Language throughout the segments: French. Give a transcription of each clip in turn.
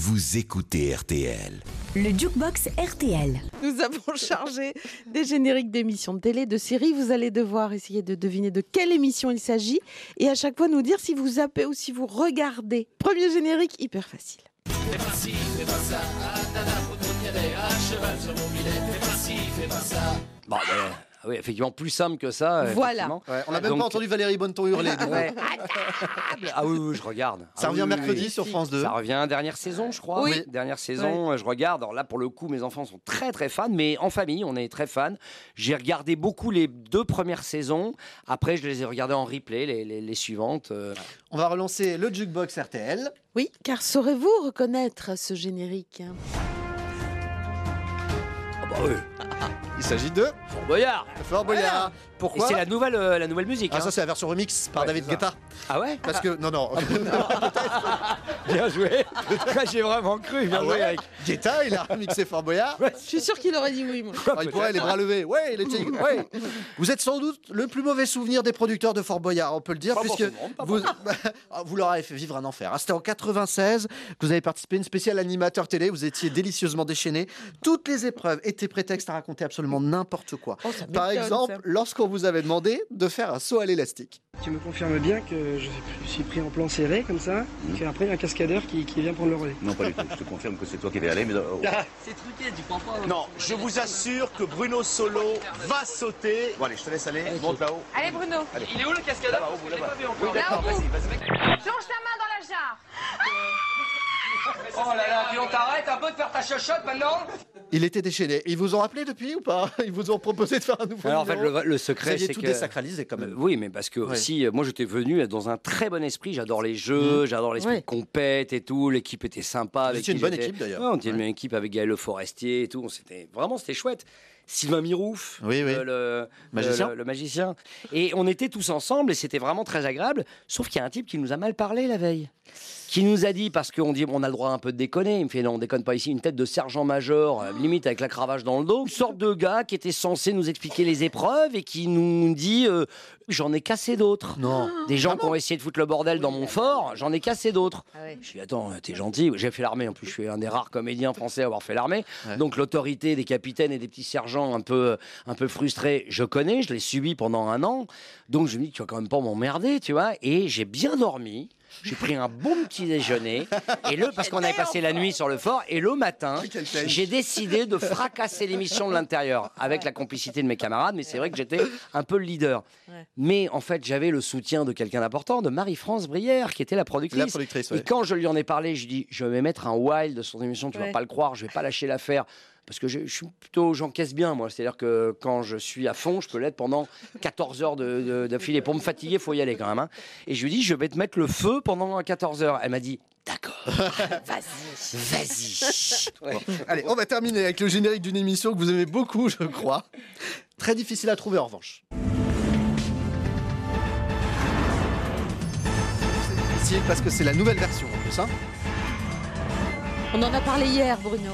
vous écoutez RTL. Le Jukebox RTL. Nous avons chargé des génériques d'émissions de télé, de séries. Vous allez devoir essayer de deviner de quelle émission il s'agit et à chaque fois nous dire si vous zappez ou si vous regardez. Premier générique, hyper facile. Fais pas ci, fais pas ça, nana, faut y aller, à cheval sur mon billet, fais pas ci, fais pas ça. Bon, oui, effectivement, plus simple que ça. Voilà. Ouais, on n'a même pas entendu Valérie Bonneton hurler. Ouais. Ah oui, je regarde. Ça revient mercredi sur France 2. Ça revient dernière saison, je crois. Oui. Dernière saison, je regarde. Alors là, pour le coup, mes enfants sont très très fans, mais en famille, on est très fans. J'ai regardé beaucoup les 2 premières saisons. Après, je les ai regardées en replay, les suivantes. On va relancer le Jukebox RTL. Oui, car saurez-vous reconnaître ce générique? Ah bah oui, Il s'agit de Fort Boyard. Fort Boyard. Et Pourquoi c'est la nouvelle musique. Ah, hein. ça, c'est la version remix par David c'est ça. Guetta. Ah ouais. Parce que, non. Bien joué. J'ai vraiment cru. Bien Ah joué, ouais. Eric. Guetta, il a remixé Fort Boyard. Je suis sûre qu'il aurait dit oui, moi. Ah, il pourrait les bras levés. Ouais, les tigres. Ouais. Vous êtes sans doute le plus mauvais souvenir des producteurs de Fort Boyard, on peut le dire, Pas puisque forcément, vous leur avez fait vivre un enfer. C'était en 96 que vous avez participé à une spéciale animateur télé. Vous étiez délicieusement déchaîné. Toutes les épreuves étaient prétextes à raconter absolument n'importe quoi. Oh, ça Par m'étonne, exemple, ça. lorsqu'on vous avait demandé de faire un saut à l'élastique. Tu me confirmes bien que je suis pris en plan serré comme ça, et qu'après il y a un cascadeur qui vient prendre le relais. Non, pas du tout. Je te confirme que c'est toi qui vas y aller, mais... C'est truqué, tu crois pas? Non, je vous assure que Bruno Solo va sauter. Bon, allez, je te laisse aller. Monte là-haut. Allez Bruno, Il est où le cascadeur? Là-bas, au bout, là-bas. Oui, d'accord, vas-y. plonge ta main dans la jarre. Oh là là, puis on t'arrête un peu de faire ta chochotte maintenant? Il était déchaîné. Ils vous ont appelé depuis ou pas? Ils vous ont proposé de faire un nouveau Alors, en fait, numéro. le Vous secret, aviez c'est tout que... désacralisé quand même. Oui, mais parce que aussi, moi j'étais venu dans un très bon esprit. J'adore les jeux, j'adore l'esprit Ouais. de compète et tout. L'équipe était sympa. Avec étiez qui une bonne j'étais. équipe, d'ailleurs. Ouais, on était une bonne équipe avec Gaël Le Forestier et tout. C'était chouette. Sylvain Mirouf, Oui, oui. Magicien. le magicien. Et on était tous ensemble et c'était vraiment très agréable. Sauf qu'il y a un type qui nous a mal parlé la veille. Qui nous a dit, parce qu'on dit on a le droit un peu de déconner, il me fait non, on déconne pas ici, une tête de sergent-major, limite avec la cravache dans le dos, une sorte de gars qui était censé nous expliquer les épreuves et qui nous dit j'en ai cassé d'autres. Non. Des gens qui ont essayé de foutre le bordel dans mon fort, j'en ai cassé d'autres. Ah ouais. Je dis attends, t'es gentil, j'ai fait l'armée en plus, je suis un des rares comédiens français à avoir fait l'armée. Ouais. Donc l'autorité des capitaines et des petits sergents un peu frustrés, je connais, je l'ai subi pendant 1 an. Donc je me dis tu vas quand même pas m'emmerder, tu vois, et j'ai bien dormi. J'ai pris un bon petit déjeuner parce qu'on avait passé la nuit sur le fort et le matin, Quelle pêche. j'ai décidé de fracasser l'émission de l'intérieur avec la complicité de mes camarades, mais c'est vrai que j'étais un peu le leader. Ouais. Mais en fait, j'avais le soutien de quelqu'un d'important, de Marie-France Brière, qui était la productrice. La productrice, oui. Et quand je lui en ai parlé, je lui ai dit, je vais mettre un wild de son émission, tu vas Ouais. pas le croire, je vais pas lâcher l'affaire. Parce que je suis plutôt, j'encaisse bien, moi. C'est-à-dire que quand je suis à fond, je peux l'être pendant 14 heures d'affilée. Pour me fatiguer, il faut y aller quand même. Hein. Et je lui ai dit, je vais te mettre le feu pendant 14 heures. Elle m'a dit, d'accord, vas-y. Ouais. Allez, on va terminer avec le générique d'une émission que vous aimez beaucoup, je crois. Très difficile à trouver en revanche. C'est difficile parce que c'est la nouvelle version en plus. Hein. On en a parlé hier, Bruno.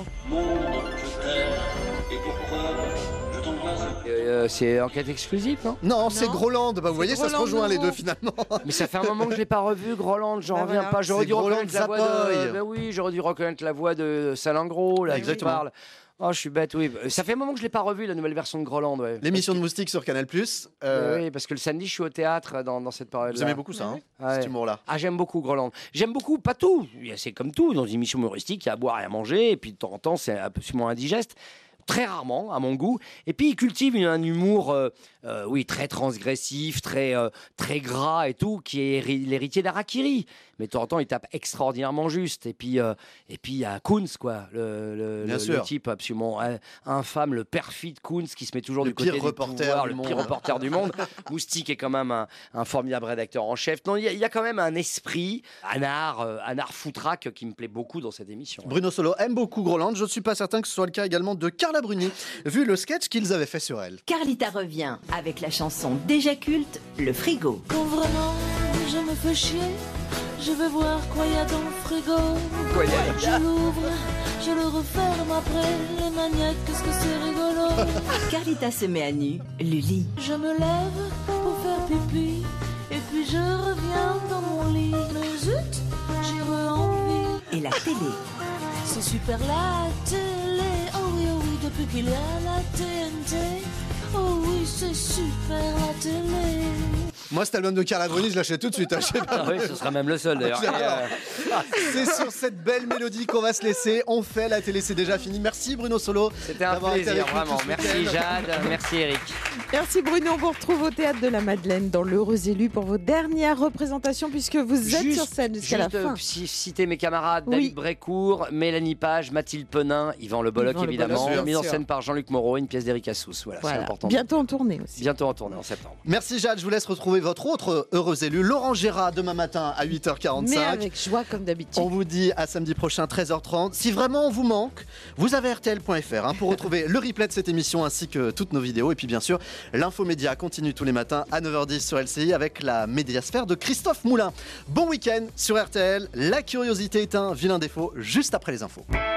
C'est enquête exclusive, non? Non, c'est Groland. Bah, vous voyez, ça se Groland rejoint les nouveau. deux finalement. Mais ça fait un moment que je l'ai pas revu, Groland. J'en Bah reviens voilà. pas. J'aurais C'est dû reconnaître Groland la voix de. Zapoy. Ben oui, j'aurais dû reconnaître la voix de Salingro, là, qui Exactement. parle. Oh, je suis bête, oui. Ça fait un moment que je l'ai pas revu, la nouvelle version de Groland, ouais. L'émission de Moustique sur Canal+. Oui, parce que le samedi, je suis au théâtre dans cette période-là. Vous aimez beaucoup ça, hein, Ouais. cet humour-là. Ah, j'aime beaucoup Groland. J'aime beaucoup, pas tout. C'est comme tout, dans une émission humoristique, il y a à boire et à manger, et puis de temps en temps, c'est absolument indigeste. Très rarement, à mon goût. Et puis, il cultive un humour, oui, très transgressif, très gras et tout, qui est l'héritier d'Harakiri. Mais de temps en temps, il tape extraordinairement juste. Et puis, il y a Kunz, quoi. Bien sûr. Le type absolument infâme, le perfide Kunz, qui se met toujours Le du côté pire du reporter pouvoir, du le monde. pire reporter du monde. Moustique est quand même un formidable rédacteur en chef. Non, il y a quand même un esprit, un art foutraque qui me plaît beaucoup dans cette émission. Bruno Solo aime beaucoup Groland. Je ne suis pas certain que ce soit le cas également de Carla Bruni, vu le sketch qu'ils avaient fait sur elle. Carlita revient avec la chanson déjà culte, Le Frigo. Quand vraiment je me fais chier, je vais voir quoi y a dans le frigo. Je l'ouvre, je le referme après. Les maniaques, qu'est-ce que c'est rigolo. Carlita se met à nu, Lully. Je me lève pour faire pipi, et puis je reviens dans mon lit. Mais zut, j'ai envie et la télé. C'est super la télé, oh oui, depuis qu'il y a la TNT. Oh oui, c'est super la télé. Moi, cet album de Carla Bruni, je l'achète tout de suite. Je sais pas. Ah oui, ce sera même le seul d'ailleurs. C'est sur cette belle mélodie qu'on va se laisser. On fait la télé, c'est déjà fini. Merci Bruno Solo. C'était un plaisir, vraiment. Merci Jade, merci Eric. Merci Bruno, on vous retrouve au Théâtre de la Madeleine dans l'Heureux Élu pour vos dernières représentations puisque vous êtes sur scène jusqu'à la fin. Citer mes camarades, David Brécourt, Mélanie Page, Mathilde Penin, Yvan Le Bolloc évidemment, mis en scène par Jean-Luc Moreau, une pièce d'Eric Assous. Voilà, c'est important. Bientôt en tournée aussi. Bientôt en tournée en septembre. Merci Jade, je vous laisse retrouver votre autre heureux élu, Laurent Gérard, demain matin à 8h45. Mais avec joie comme d'habitude. On vous dit à samedi prochain 13h30. Si vraiment on vous manque, vous avez RTL.fr pour retrouver le replay de cette émission ainsi que toutes nos vidéos. Et puis bien sûr, l'infomédia continue tous les matins à 9h10 sur LCI avec la médiasphère de Christophe Moulin. Bon week-end sur RTL. La curiosité est un vilain défaut juste après les infos.